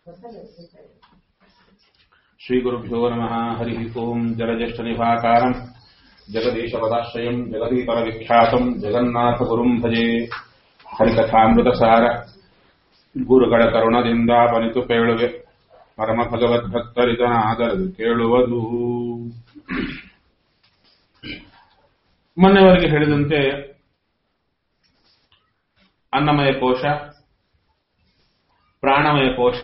ಶ್ರೀಗುರುಭ್ಯೋ ನಮಃ. ಹರಿ ಓಂ. ಜಲಜ್ಯೇಷ್ಠನಿಭಾಕಾರಂ ಜಗದೀಶಪದಾಶ್ರಯಂ ಜಗದೀಪರವಿಖ್ಯಾತಂ ಜಗನ್ನಾಥಗುರುಂ ಭಜೆ. ಹರಿಕಥಾಮೃತಸಾರ ಗುರುಗಳ ಕರುಣದಿಂದ ಬನಿತು ಕೇಳುವೆ, ಪರಮ ಭಗವದ್ಭಕ್ತರಿದನಾದರದು ಕೇಳುವುದು. ಮೊನ್ನೆವರೆಗೆ ಹೇಳಿದಂತೆ ಅನ್ನಮಯ ಕೋಶ, ಪ್ರಾಣಮಯ ಕೋಶ,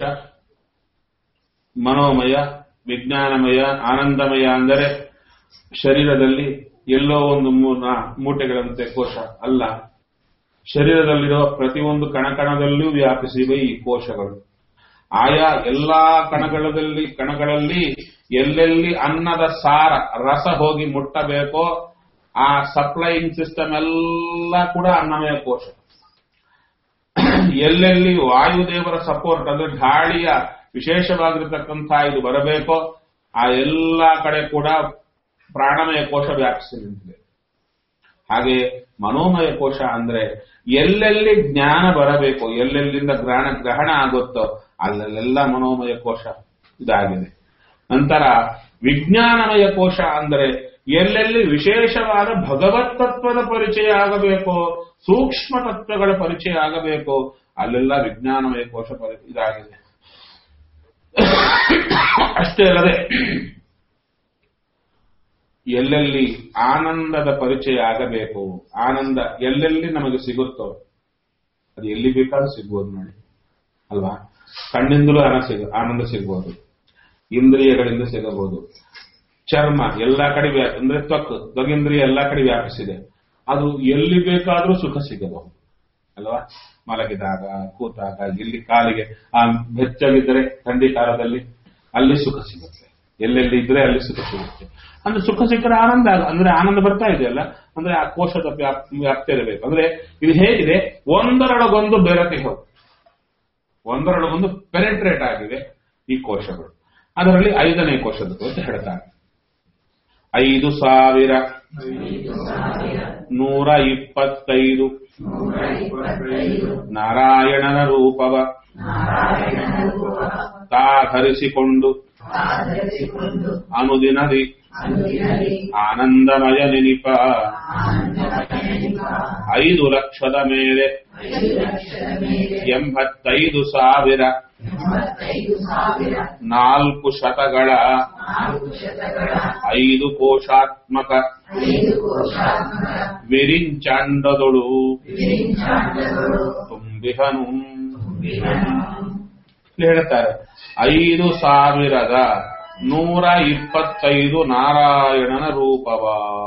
ಮನೋಮಯ, ವಿಜ್ಞಾನಮಯ, ಆನಂದಮಯ. ಅಂದರೆ ಶರೀರದಲ್ಲಿ ಎಲ್ಲೋ ಒಂದು ಮೂಟೆಗಳಂತೆ ಕೋಶ ಅಲ್ಲ, ಶರೀರದಲ್ಲಿರೋ ಪ್ರತಿಯೊಂದು ಕಣಕಣದಲ್ಲೂ ವ್ಯಾಪಿಸಿವೆ ಈ ಕೋಶಗಳು. ಆಯಾ ಎಲ್ಲಾ ಕಣಗಳಲ್ಲಿ ಎಲ್ಲೆಲ್ಲಿ ಅನ್ನದ ಸಾರ ರಸ ಹೋಗಿ ಮುಟ್ಟಬೇಕೋ ಆ ಸಪ್ಲೈಯಿಂಗ್ ಸಿಸ್ಟಮ್ ಎಲ್ಲ ಕೂಡ ಅನ್ನಮಯ ಕೋಶ. ಎಲ್ಲೆಲ್ಲಿ ವಾಯುದೇವರ ಸಪೋರ್ಟ್ ಅಂದ್ರೆ ಗಾಳಿಯ ವಿಶೇಷವಾಗಿರತಕ್ಕಂಥ ಇದು ಬರಬೇಕೋ ಆ ಎಲ್ಲ ಕಡೆ ಕೂಡ ಪ್ರಾಣಮಯ ಕೋಶ ವ್ಯಾಪಿಸಿ ನಿಂತಿದೆ. ಹಾಗೆ ಮನೋಮಯ ಕೋಶ ಅಂದ್ರೆ ಎಲ್ಲೆಲ್ಲಿ ಜ್ಞಾನ ಬರಬೇಕು, ಎಲ್ಲೆಲ್ಲಿಂದ ಗ್ರಹಣ ಆಗುತ್ತೋ ಅಲ್ಲೆಲ್ಲ ಮನೋಮಯ ಕೋಶ ಇದಾಗಿದೆ. ನಂತರ ವಿಜ್ಞಾನಮಯ ಕೋಶ ಅಂದ್ರೆ ಎಲ್ಲೆಲ್ಲಿ ವಿಶೇಷವಾದ ಭಗವತ್ ತತ್ವದ ಪರಿಚಯ ಆಗಬೇಕೋ, ಸೂಕ್ಷ್ಮ ತತ್ವಗಳ ಪರಿಚಯ ಆಗಬೇಕೋ ಅಲ್ಲೆಲ್ಲ ವಿಜ್ಞಾನಮಯ ಕೋಶ ಇದಾಗಿದೆ. ಅಷ್ಟೇ ಅಲ್ಲದೆ ಎಲ್ಲೆಲ್ಲಿ ಆನಂದದ ಪರಿಚಯ ಆಗಬೇಕು, ಆನಂದ ಎಲ್ಲೆಲ್ಲಿ ನಮಗೆ ಸಿಗುತ್ತೋ ಅದು ಎಲ್ಲಿ ಬೇಕಾದ್ರೂ ಸಿಗ್ಬೋದು ನೋಡಿ ಅಲ್ವಾ. ಕಣ್ಣಿಂದಲೂ ಆನಂದ ಸಿಗ್ಬೋದು, ಇಂದ್ರಿಯಗಳಿಂದ ಸಿಗಬಹುದು, ಚರ್ಮ ಎಲ್ಲಾ ಕಡೆ ಅಂದ್ರೆ ತ್ವಗಿಂದ್ರಿಯ ಎಲ್ಲಾ ಕಡೆ ವ್ಯಾಪಿಸಿದೆ, ಅದು ಎಲ್ಲಿ ಬೇಕಾದ್ರೂ ಸುಖ ಸಿಗಬಹುದು ಅಲ್ವಾ. ಮಲಗಿದಾಗ, ಕೂತಾಗ, ಇಲ್ಲಿ ಕಾಲಿಗೆ ಬೆಚ್ಚಗಿದ್ದರೆ ಥಂಡಿ ಕಾಲದಲ್ಲಿ ಅಲ್ಲಿ ಸುಖ ಸಿಗುತ್ತೆ, ಎಲ್ಲೆಲ್ಲಿ ಇದ್ರೆ ಅಲ್ಲಿ ಸುಖ ಸಿಗುತ್ತೆ. ಅಂದ್ರೆ ಸುಖ ಸಿಕ್ಕರೆ ಆನಂದ, ಅಂದ್ರೆ ಆನಂದ ಬರ್ತಾ ಇದೆಯಲ್ಲ, ಅಂದ್ರೆ ಆ ಕೋಶದ ವ್ಯಾಪ್ತಿ ಇರಬೇಕು. ಅಂದ್ರೆ ಇದು ಹೇಗಿದೆ, ಒಂದರೊಳಗೊಂದು ಬೆರಕೆ ಹೋಗಿ ಒಂದರೊಳಗೊಂದು ಪೆನೆಟ್ರೇಟ್ ಆಗಿದೆ ಈ ಕೋಶಗಳು. ಅದರಲ್ಲಿ 5ನೇ ಕೋಶದ ಅಂತ ಹೇಳ್ತಾರೆ. 5125 ನಾರಾಯಣನ ರೂಪವ ಧರಿಸಿಕೊಂಡು ಅನುದಿನದಿ ಆನಂದಮಯ ನೆನಿಪ 5 ಲಕ್ಷದ ಮೇಲೆ 85,000 4 ಶತಗಳ 5 ಕೋಶಾತ್ಮಕ ವಿರಿಂಚಾಂಡದೊಳು ತುಂಬಿಹನು ಹೇಳ್ತಾರೆ. 5,125 ನಾರಾಯಣನ ರೂಪವ,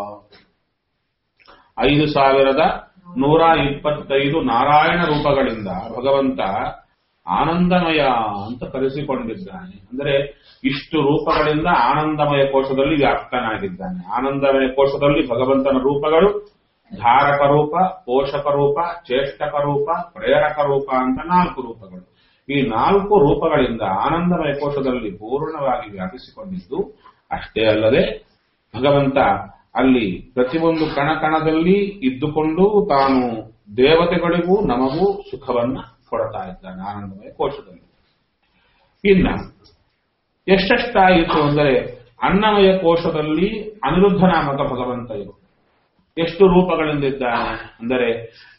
5,125 ನಾರಾಯಣ ರೂಪಗಳಿಂದ ಭಗವಂತ ಆನಂದಮಯ ಅಂತ ಕರೆಸಿಕೊಂಡಿದ್ದಾನೆ. ಅಂದರೆ ಇಷ್ಟು ರೂಪಗಳಿಂದ ಆನಂದಮಯ ಕೋಶದಲ್ಲಿ ವ್ಯಾಪ್ತನಾಗಿದ್ದಾನೆ. ಆನಂದಮಯ ಕೋಶದಲ್ಲಿ ಭಗವಂತನ ರೂಪಗಳು ಧಾರಕ ರೂಪ, ಪೋಷಕ ರೂಪ, ಚೇಷ್ಟಕ ರೂಪ, ಪ್ರೇರಕ ರೂಪ ಅಂತ 4 ರೂಪಗಳು. ಈ 4 ರೂಪಗಳಿಂದ ಆನಂದಮಯ ಕೋಶದಲ್ಲಿ ಪೂರ್ಣವಾಗಿ ವ್ಯಾಪಿಸಿಕೊಂಡಿದ್ದು. ಅಷ್ಟೇ ಅಲ್ಲದೆ ಭಗವಂತ ಅಲ್ಲಿ ಪ್ರತಿಯೊಂದು ಕಣಕಣದಲ್ಲಿ ಇದ್ದುಕೊಂಡು ತಾನು ದೇವತೆಗಳಿಗೂ ನಮಗೂ ಸುಖವನ್ನ ಕೊಡ್ತಾ ಇದ್ದಾನೆ ಆನಂದಮಯ ಕೋಶದಲ್ಲಿ. ಇನ್ನ ಎಷ್ಟೆಷ್ಟಾಯಿತು ಅಂದರೆ ಅನ್ನಮಯ ಕೋಶದಲ್ಲಿ ಅನಿರುದ್ಧ ನಾಮಕ ಭಗವಂತ ಇರು ಎಷ್ಟು ರೂಪಗಳಿಂದ ಇದ್ದಾನೆ ಅಂದರೆ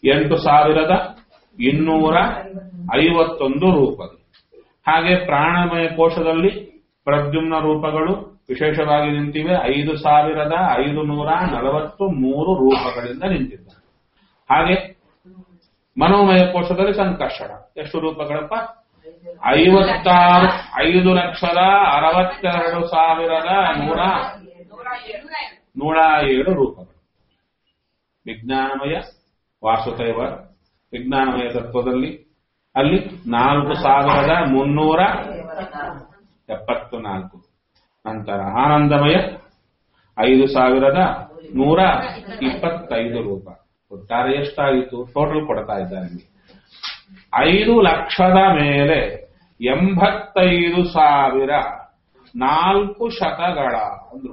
8,251 ರೂಪಗಳು. ಹಾಗೆ ಪ್ರಾಣಮಯ ಕೋಶದಲ್ಲಿ ಪ್ರದ್ಯುಮ್ನ ರೂಪಗಳು ವಿಶೇಷವಾಗಿ ನಿಂತಿವೆ. 5,543 ರೂಪಗಳಿಂದ ನಿಂತಿದ್ದಾನೆ. ಹಾಗೆ ಮನೋಮಯ ಕೋಶದಲ್ಲಿ ಸಂಕರ್ಷಣ ಎಷ್ಟು ರೂಪಗಳಪ್ಪ? 5,62,107 ರೂಪಗಳು. ವಿಜ್ಞಾನಮಯ ವಾಸುದೇವ ವಿಜ್ಞಾನಮಯ ತತ್ವದಲ್ಲಿ ಅಲ್ಲಿ 4,374. ನಂತರ ಆನಂದಮಯ 5,125 ರೂಪ. ಒಟ್ಟಾರೆ ಎಷ್ಟಾಯಿತು ಟೋಟಲ್ ಕೊಡ್ತಾ ಇದ್ದಾರೆ. 5 ಲಕ್ಷದ ಮೇಲೆ 85,400 ಶತಗಳ ಅಂದ್ರು.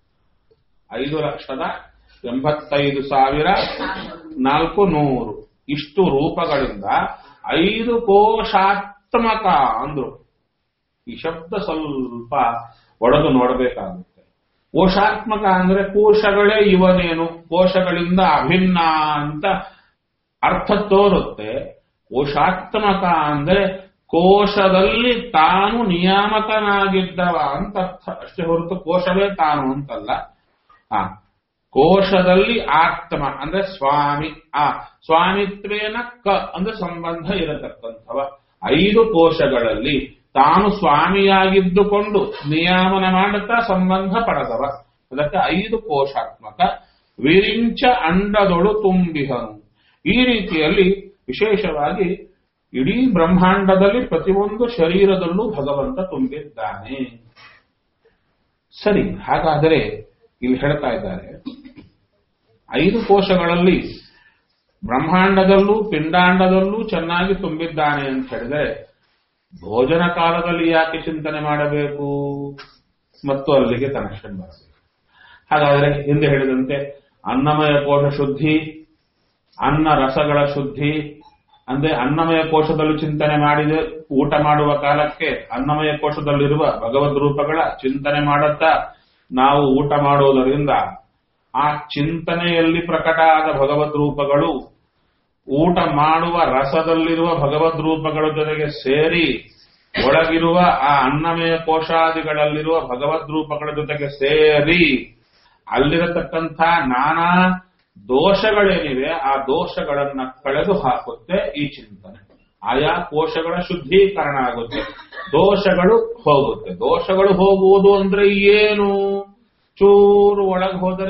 5,85,400 ಇಷ್ಟು ರೂಪಗಳಿಂದ 5 ಕೋಶಾತ್ಮಕ ಅಂದ್ರು. ಈ ಶಬ್ದ ಸ್ವಲ್ಪ ಒಡೆದು ನೋಡಬೇಕಾಗುತ್ತೆ. ಕೋಶಾತ್ಮಕ ಅಂದ್ರೆ ಕೋಶಗಳೇ ಇವನೇನು, ಕೋಶಗಳಿಂದ ಅಭಿನ್ನ ಅಂತ ಅರ್ಥ ತೋರುತ್ತೆ. ಕೋಶಾತ್ಮಕ ಅಂದ್ರೆ ಕೋಶದಲ್ಲಿ ತಾನು ನಿಯಾಮಕನಾಗಿದ್ದವ ಅಂತ ಅರ್ಥ ಅಷ್ಟೇ ಹೊರತು ಕೋಶವೇ ತಾನು ಅಂತಲ್ಲ. ಕೋಶದಲ್ಲಿ ಆತ್ಮ ಅಂದ್ರೆ ಸ್ವಾಮಿ, ಸ್ವಾಮಿತ್ವೇನ ಅಂದ್ರೆ ಸಂಬಂಧ ಇರತಕ್ಕಂಥವ. 5 ಕೋಶಗಳಲ್ಲಿ ತಾನು ಸ್ವಾಮಿಯಾಗಿದ್ದುಕೊಂಡು ನಿಯಾಮನ ಮಾಡುತ್ತಾ ಸಂಬಂಧ ಪಡೆದವ. ಅದಕ್ಕೆ 5 ಕೋಶಾತ್ಮಕ. ವಿರಿಂಚ ಅಂಡದೊಳು ತುಂಬಿಹನು. ಈ ರೀತಿಯಲ್ಲಿ ವಿಶೇಷವಾಗಿ ಇಡೀ ಬ್ರಹ್ಮಾಂಡದಲ್ಲಿ ಪ್ರತಿಯೊಂದು ಶರೀರದಲ್ಲೂ ಭಗವಂತ ತುಂಬಿದ್ದಾನೆ. ಸರಿ, ಹಾಗಾದರೆ ಇಲ್ಲಿ ಹೇಳ್ತಾ ಇದ್ದಾರೆ 5 ಕೋಶಗಳಲ್ಲಿ ಬ್ರಹ್ಮಾಂಡದಲ್ಲೂ ಪಿಂಡಾಂಡದಲ್ಲೂ ಚೆನ್ನಾಗಿ ತುಂಬಿದ್ದಾನೆ ಅಂತ ಹೇಳಿದರೆ ಭೋಜನ ಕಾಲದಲ್ಲಿ ಯಾಕೆ ಚಿಂತನೆ ಮಾಡಬೇಕು ಮತ್ತು ಅಲ್ಲಿಗೆ ಕನೆಕ್ಷನ್ ಬರಬೇಕು. ಹಾಗಾದರೆ ಹಿಂದೆ ಹೇಳಿದಂತೆ ಅನ್ನಮಯ ಕೋಶ ಶುದ್ಧಿ, ಅನ್ನ ರಸಗಳ ಶುದ್ಧಿ ಅಂದ್ರೆ ಅನ್ನಮಯ ಕೋಶದಲ್ಲಿ ಚಿಂತನೆ ಮಾಡಿದ ಊಟ ಮಾಡುವ ಕಾಲಕ್ಕೆ ಅನ್ನಮಯ ಕೋಶದಲ್ಲಿರುವ ಭಗವದ್ ರೂಪಗಳ ಚಿಂತನೆ ಮಾಡುತ್ತಾ ನಾವು ಊಟ ಮಾಡುವುದರಿಂದ ಆ ಚಿಂತನೆಯಲ್ಲಿ ಪ್ರಕಟ ಆದ ಭಗವದ್ ರೂಪಗಳು ಊಟ ಮಾಡುವ ರಸದಲ್ಲಿರುವ ಭಗವದ್ ರೂಪಗಳ ಜೊತೆಗೆ ಸೇರಿ ಒಳಗಿರುವ ಆ ಅನ್ನಮಯ ಕೋಶಾದಿಗಳಲ್ಲಿರುವ ಭಗವದ್ ರೂಪಗಳ ಜೊತೆಗೆ ಸೇರಿ ಅಲ್ಲಿರತಕ್ಕಂಥ ನಾನಾ ದೋಷಗಳೇನಿವೆ ಆ ದೋಷಗಳನ್ನ ಕಳೆದು ಹಾಕುತ್ತೆ ಈ ಚಿಂತನೆ. ಆಯಾ ಕೋಶಗಳ ಶುದ್ಧೀಕರಣ ಆಗುತ್ತೆ, ದೋಷಗಳು ಹೋಗುತ್ತೆ. ದೋಷಗಳು ಹೋಗುವುದು ಅಂದ್ರೆ ಏನು? ಚೂರು ಒಳಗೆ ಹೋದರೆ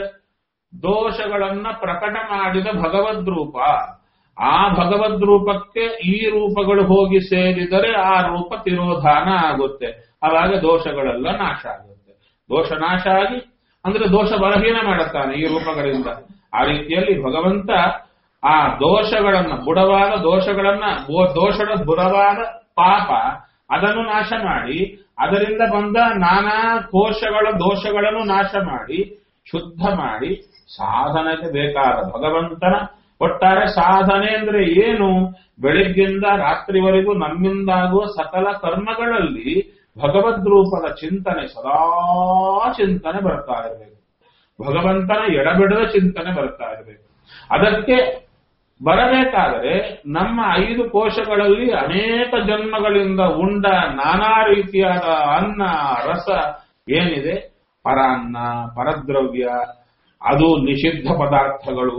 ದೋಷಗಳನ್ನ ಪ್ರಕಟ ಮಾಡಿದ ಭಗವದ್ ರೂಪ, ಆ ಭಗವದ್ ರೂಪಕ್ಕೆ ಈ ರೂಪಗಳು ಹೋಗಿ ಸೇರಿದರೆ ಆ ರೂಪ ತಿರೋಧಾನ ಆಗುತ್ತೆ. ಆವಾಗ ದೋಷಗಳೆಲ್ಲ ನಾಶ ಆಗುತ್ತೆ. ದೋಷ ನಾಶ ಆಗಿ ಅಂದ್ರೆ ದೋಷ ಬಲಹೀನ ಮಾಡುತ್ತಾನೆ ಈ ರೂಪಗಳಿಂದ. ಆ ರೀತಿಯಲ್ಲಿ ಭಗವಂತ ಆ ದೋಷಗಳನ್ನ ಬುಡವಾದ ದೋಷಗಳನ್ನ ದೋಷದ ಬುಡವಾದ ಪಾಪ ಅದನ್ನು ನಾಶ ಮಾಡಿ ಅದರಿಂದ ಬಂದ ನಾನಾ ಕೋಶಗಳ ದೋಷಗಳನ್ನು ನಾಶ ಮಾಡಿ ಶುದ್ಧ ಮಾಡಿ ಸಾಧನೆಗೆ ಬೇಕಾದ ಭಗವಂತನ ಒಟ್ಟಾರೆ ಸಾಧನೆ ಅಂದ್ರೆ ಏನು? ಬೆಳಿಗ್ಗಿಂದ ರಾತ್ರಿವರೆಗೂ ನಮ್ಮಿಂದಾಗುವ ಸಕಲ ಕರ್ಮಗಳಲ್ಲಿ ಭಗವದ್ ರೂಪದ ಚಿಂತನೆ ಸದಾ ಚಿಂತನೆ ಬರ್ತಾ ಇರಬೇಕು. ಭಗವಂತನ ಎಡಬಿಡದ ಚಿಂತನೆ ಬರ್ತಾ ಇರಬೇಕು. ಅದಕ್ಕೆ ಬರಬೇಕಾದರೆ ನಮ್ಮ 5 ಕೋಶಗಳಲ್ಲಿ ಅನೇಕ ಜನ್ಮಗಳಿಂದ ಉಂಡ ನಾನಾ ರೀತಿಯಾದ ಅನ್ನ ರಸ ಏನಿದೆ, ಪರಾನ್ನ ಪರದ್ರವ್ಯ, ಅದು ನಿಷಿದ್ಧ ಪದಾರ್ಥಗಳು.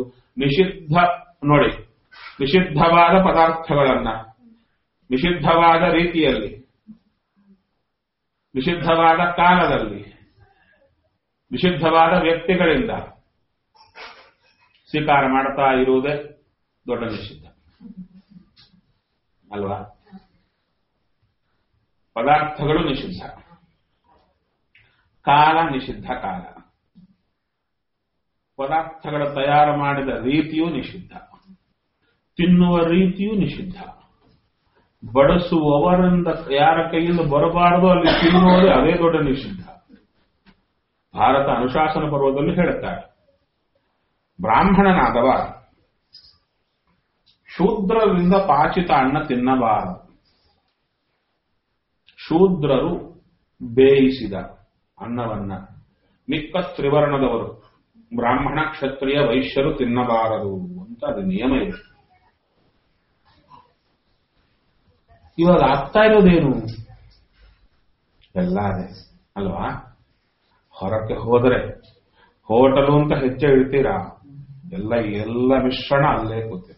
ನೋಡಿ, ನಿಷಿದ್ಧವಾದ ಪದಾರ್ಥಗಳನ್ನ ನಿಷಿದ್ಧವಾದ ರೀತಿಯಲ್ಲಿ ನಿಷಿದ್ಧವಾದ ಕಾಲದಲ್ಲಿ ನಿಷಿದ್ಧವಾದ ವ್ಯಕ್ತಿಗಳಿಂದ ಸ್ವೀಕಾರ ಮಾಡ್ತಾ ಇರುವುದೇ ದೊಡ್ಡ ನಿಷಿದ್ಧ ಅಲ್ವಾ? ಪದಾರ್ಥಗಳು ನಿಷಿದ್ಧ, ಕಾಲ ನಿಷಿದ್ಧ. ಕಾಲ ಪದಾರ್ಥಗಳ ತಯಾರು ಮಾಡಿದ ರೀತಿಯೂ ನಿಷಿದ್ಧ, ತಿನ್ನುವ ರೀತಿಯೂ ನಿಷಿದ್ಧ. ಬಡಿಸುವವರಿಂದ ಯಾರ ಕೈಯಿಂದ ಬರಬಾರದು ಅಲ್ಲಿ ತಿನ್ನುವುದು ಅದೇ ದೊಡ್ಡ ನಿಷಿದ್ಧ. ಭಾರತ ಅನುಶಾಸನ ಪರ್ವದಲ್ಲಿ ಹೇಳುತ್ತಾರೆ, ಬ್ರಾಹ್ಮಣನಾದವ ಶೂದ್ರರಿಂದ ಪಾಚಿತ ಅನ್ನ ತಿನ್ನಬಾರದು. ಶೂದ್ರರು ಬೇಯಿಸಿದ ಅನ್ನವನ್ನ ಮಿಕ್ಕ ತ್ರಿವರ್ಣದವರು ಬ್ರಾಹ್ಮಣ ಕ್ಷತ್ರಿಯ ವೈಶ್ಯರು ತಿನ್ನಬಾರದು ಅಂತ ಅದು ನಿಯಮ ಇದೆ. ಇವಾಗ ಆಗ್ತಾ ಇರೋದೇನು? ಎಲ್ಲ ಅದೇ ಅಲ್ವಾ? ಹೊರಕ್ಕೆ ಹೋದರೆ ಹೋಟೆಲು ಅಂತ ಹೆಚ್ಚೆ ಇಡ್ತೀರಾ, ಎಲ್ಲ ಮಿಶ್ರಣ ಅಲ್ಲೇ ಕೂತಿರುತ್ತೆ.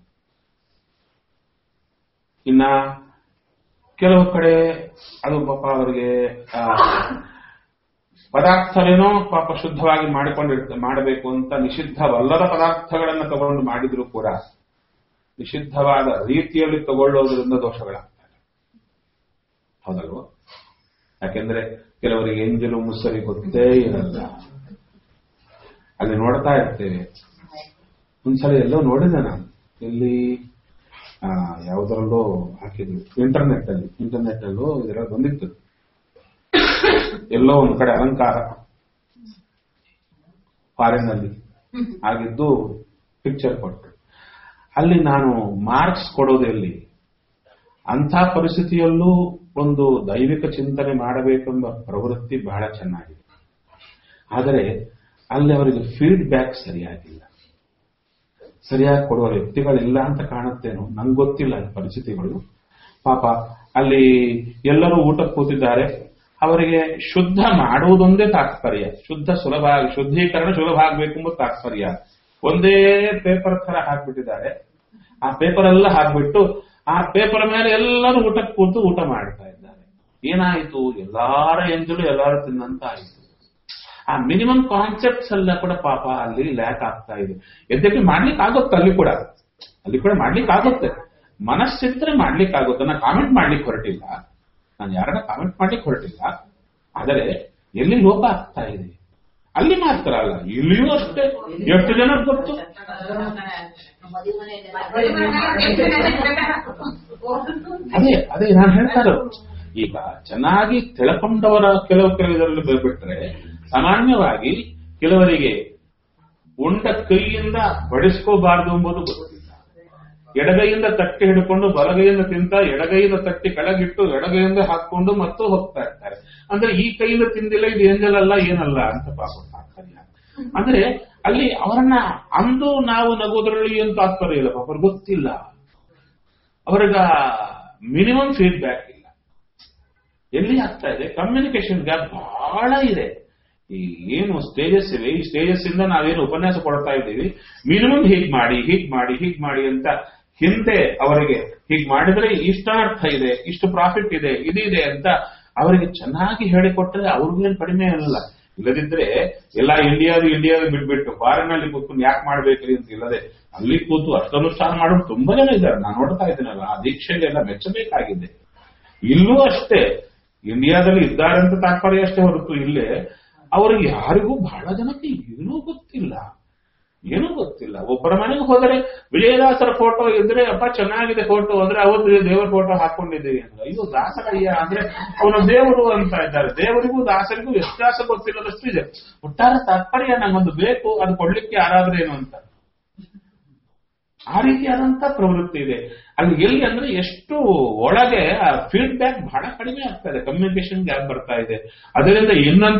ಇನ್ನ ಕೆಲವು ಕಡೆ ಅದು ಪಾಪ ಅವರಿಗೆ ಪದಾರ್ಥವೇನೋ ಪಾಪ ಶುದ್ಧವಾಗಿ ಮಾಡಬೇಕು ಅಂತ ನಿಷಿದ್ಧವಲ್ಲದ ಪದಾರ್ಥಗಳನ್ನು ತಗೊಂಡು ಮಾಡಿದ್ರು ಕೂಡ ನಿಷಿದ್ಧವಾದ ರೀತಿಯಲ್ಲಿ ತಗೊಳ್ಳೋದ್ರಿಂದ ದೋಷಗಳಾಗ್ತವೆ. ಹೌದಲ್ವ? ಯಾಕೆಂದ್ರೆ ಕೆಲವರಿಗೆ ಎಂಜಲು ಮುಸರಿ ಗೊತ್ತೇ ಇರಲ್ಲ. ಅಲ್ಲಿ ನೋಡ್ತಾ ಇರ್ತೇವೆ. ಒಂದ್ಸಲ ಎಲ್ಲೋ ನೋಡಿದೆ ನಾನು, ಇಲ್ಲಿ ಯಾವುದರಲ್ಲೋ ಹಾಕಿದ್ರು, ಇಂಟರ್ನೆಟ್ ಅಲ್ಲೂ ಇದೆಲ್ಲ ಬಂದಿತ್ತು. ಎಲ್ಲೋ ಒಂದ್ ಕಡೆ ಅಲಂಕಾರ ಫಾರಿನ್ ಅಲ್ಲಿ ಆಗಿದ್ದು ಪಿಕ್ಚರ್ ಕೊಟ್ಟರು. ಅಲ್ಲಿ ನಾನು ಮಾರ್ಕ್ಸ್ ಕೊಡೋದು ಎಲ್ಲಿ? ಅಂಥ ಪರಿಸ್ಥಿತಿಯಲ್ಲೂ ಒಂದು ದೈವಿಕ ಚಿಂತನೆ ಮಾಡಬೇಕೆಂಬ ಪ್ರವೃತ್ತಿ ಬಹಳ ಚೆನ್ನಾಗಿದೆ. ಆದರೆ ಅಲ್ಲಿ ಅವರಿಗೆ ಫೀಡ್ಬ್ಯಾಕ್ ಸರಿಯಾಗಿಲ್ಲ, ಸರಿಯಾಗಿ ಕೊಡುವ ವ್ಯಕ್ತಿಗಳಿಲ್ಲ ಅಂತ ಕಾಣುತ್ತೇನೋ, ನಂಗೆ ಗೊತ್ತಿಲ್ಲ ಪರಿಸ್ಥಿತಿಗಳು. ಪಾಪ ಅಲ್ಲಿ ಎಲ್ಲರೂ ಊಟಕ್ಕೆ ಕೂತಿದ್ದಾರೆ, ಅವರಿಗೆ ಶುದ್ಧ ಮಾಡುವುದೊಂದೇ ತಾತ್ಪರ್ಯ, ಶುದ್ಧೀಕರಣ ಸುಲಭ ಆಗಬೇಕೆಂಬ ತಾತ್ಪರ್ಯ. ಒಂದೇ ಪೇಪರ್ ತರ ಹಾಕ್ಬಿಟ್ಟಿದ್ದಾರೆ. ಆ ಪೇಪರ್ ಎಲ್ಲ ಹಾಕ್ಬಿಟ್ಟು ಆ ಪೇಪರ್ ಮೇಲೆ ಎಲ್ಲರೂ ಊಟಕ್ಕೆ ಕೂತು ಊಟ ಮಾಡ್ತಾ ಇದ್ದಾರೆ. ಏನಾಯಿತು? ಎಲ್ಲಾರ ಎಂಜಲು ಎಲ್ಲಾರು ತಿನ್ನಂತ ಆಯಿತು. ಆ ಮಿನಿಮಮ್ ಕಾನ್ಸೆಪ್ಟ್ಸ್ ಎಲ್ಲ ಕೂಡ ಪಾಪ ಅಲ್ಲಿ ಲ್ಯಾಕ್ ಆಗ್ತಾ ಇದೆ. ಯದ್ಯಪಿ ಮಾಡ್ಲಿಕ್ಕೆ ಆಗುತ್ತೆ, ಅಲ್ಲಿ ಕೂಡ ಮಾಡ್ಲಿಕ್ಕೆ ಆಗುತ್ತೆ, ಮನಸ್ಸಿದ್ರೆ ಮಾಡ್ಲಿಕ್ಕೆ ಆಗುತ್ತೆ. ನಾನು ಕಾಮೆಂಟ್ ಮಾಡ್ಲಿಕ್ಕೆ ಹೊರಟಿಲ್ಲ, ನಾನು ಯಾರನ್ನ ಕಾಮೆಂಟ್ ಮಾಡ್ಲಿಕ್ಕೆ ಹೊರಟಿಲ್ಲ. ಆದರೆ ಎಲ್ಲಿ ಲೋಪ ಆಗ್ತಾ ಇದೆ ಅಲ್ಲಿ ಮಾತ್ರ ಅಲ್ಲ, ಇಲ್ಲಿಯೂ ಅಷ್ಟೇ. ಎಷ್ಟು ಜನ ಗೊತ್ತು? ಅದೇ ನಾನು ಹೇಳ್ತಾ ಇರೋದು. ಈಗ ಚೆನ್ನಾಗಿ ತಿಳ್ಕೊಂಡವರ ಕೆಲವು ಇದರಲ್ಲಿ ಬಿಟ್ರೆ, ಸಾಮಾನ್ಯವಾಗಿ ಕೆಲವರಿಗೆ ಉಂಡ ಕೈಯಿಂದ ಬಡಿಸ್ಕೋಬಾರದು ಎಂಬುದು ಗೊತ್ತಿಲ್ಲ. ಎಡಗೈಯಿಂದ ತಟ್ಟಿ ಹಿಡ್ಕೊಂಡು ಬಲಗೈಯಿಂದ ತಿಂತ ಎಡಗೈಯಿಂದ ತಟ್ಟಿ ಕೆಳಗಿಟ್ಟು ಎಡಗೈಯಿಂದ ಹಾಕೊಂಡು ಮತ್ತು ಹೋಗ್ತಾ ಇರ್ತಾರೆ. ಅಂದ್ರೆ ಈ ಕೈಯಿಂದ ತಿಂದಿಲ್ಲ, ಇದು ಏಂಜಲ್ ಅಲ್ಲ ಏನಲ್ಲ ಅಂತ ಪಾಪ ತಾತ್ಪರ್ಯ. ಅಂದ್ರೆ ಅಲ್ಲಿ ಅವರನ್ನ ಅಂದು ನಾವು ನಗೋದ್ರಲ್ಲಿ ಏನು ತಾತ್ಪರ್ಯ ಇಲ್ಲ, ಪಾಪ ಗೊತ್ತಿಲ್ಲ, ಅವ್ರಿಗ ಮಿನಿಮಮ್ ಫೀಡ್ಬ್ಯಾಕ್ ಇಲ್ಲ. ಎಲ್ಲಿ ಆಗ್ತಾ ಇದೆ? ಕಮ್ಯುನಿಕೇಶನ್ ಗ್ಯಾಪ್ ಬಹಳ ಇದೆ. ಈ ಏನು ಸ್ಟೇಜಸ್ ಇವೆ, ಈ ಸ್ಟೇಜಸ್ ಇಂದ ನಾವೇನು ಉಪನ್ಯಾಸ ಕೊಡ್ತಾ ಇದ್ದೀವಿ, ಮಿನಿಮಮ್ ಹೀಗ್ ಮಾಡಿ ಅಂತ ಹಿಂದೆ ಅವರಿಗೆ ಹೀಗ್ ಮಾಡಿದ್ರೆ ಇಷ್ಟ ಅರ್ಥ ಇದೆ, ಇಷ್ಟು ಪ್ರಾಫಿಟ್ ಇದೆ, ಇದಿದೆ ಅಂತ ಅವರಿಗೆ ಚೆನ್ನಾಗಿ ಹೇಳಿಕೊಟ್ರೆ ಅವ್ರಿಗೇನು ಕಡಿಮೆ ಅಲ್ಲ. ಇಲ್ಲದಿದ್ರೆ ಎಲ್ಲ ಇಂಡಿಯಾದ ಬಿಟ್ಬಿಟ್ಟು ಫಾರಿನ್ ಅಲ್ಲಿ ಕೂತ್ಕೊಂಡು ಯಾಕೆ ಮಾಡ್ಬೇಕ್ರಿ ಅಂತ ಇಲ್ಲದೆ ಅಲ್ಲಿ ಕೂತು ಅಷ್ಟನುಷ್ಠಾನ ಮಾಡೋದು ತುಂಬಾ ಜನ ಇದ್ದಾರೆ. ನಾನು ನೋಡ್ತಾ ಇದ್ದೀನಲ್ಲ, ಆ ದೀಕ್ಷೆಗೆಲ್ಲ ಮೆಚ್ಚಬೇಕಾಗಿದೆ. ಇಲ್ಲೂ ಅಷ್ಟೇ, ಇಂಡಿಯಾದಲ್ಲಿ ಇದ್ದಾರೆ ಅಂತ ತಾತ್ಪರ್ಯ ಅಷ್ಟೇ ಹೊರತು ಇಲ್ಲೇ ಅವರಿಗೆ ಯಾರಿಗೂ ಬಹಳ ಜನಕ್ಕೆ ಏನೂ ಗೊತ್ತಿಲ್ಲ. ಒಬ್ಬರ ಮನೆಗೆ ಹೋದರೆ ವಿಜಯದಾಸರ ಫೋಟೋ ಇದ್ರೆ ಅಪ್ಪ ಚೆನ್ನಾಗಿದೆ ಫೋಟೋ ಅಂದ್ರೆ ಅವತ್ತು ದೇವರ ಫೋಟೋ ಹಾಕೊಂಡಿದ್ದೀವಿ ಅಂದ್ರೆ, ಅಯ್ಯೋ ದಾಸರಯ್ಯ ಅಂದ್ರೆ ಅವನ ದೇವರು ಅಂತ ಇದ್ದಾರೆ. ದೇವರಿಗೂ ದಾಸರಿಗೂ ವ್ಯತ್ಯಾಸ ಗೊತ್ತಿಲ್ಲದಷ್ಟು ಇದೆ. ಒಟ್ಟಾರೆ ತಾತ್ಪರ್ಯ ನಮ್ಮದು ಬೇಕು, ಅದು ಕೊಡ್ಲಿಕ್ಕೆ ಯಾರಾದ್ರೂ ಏನು ಅಂತ ಆ ರೀತಿಯಾದಂತ ಪ್ರವೃತ್ತಿ ಇದೆ. ಅಲ್ಲಿ ಎಲ್ಲಿ ಅಂದ್ರೆ ಎಷ್ಟು ಒಳಗೆ ಫೀಡ್ಬ್ಯಾಕ್ ಬಹಳ ಕಡಿಮೆ ಆಗ್ತಾ ಇದೆ, ಕಮ್ಯುನಿಕೇಶನ್ ಗ್ಯಾಪ್ ಬರ್ತಾ ಇದೆ. ಅದರಿಂದ ಇನ್ನಂತ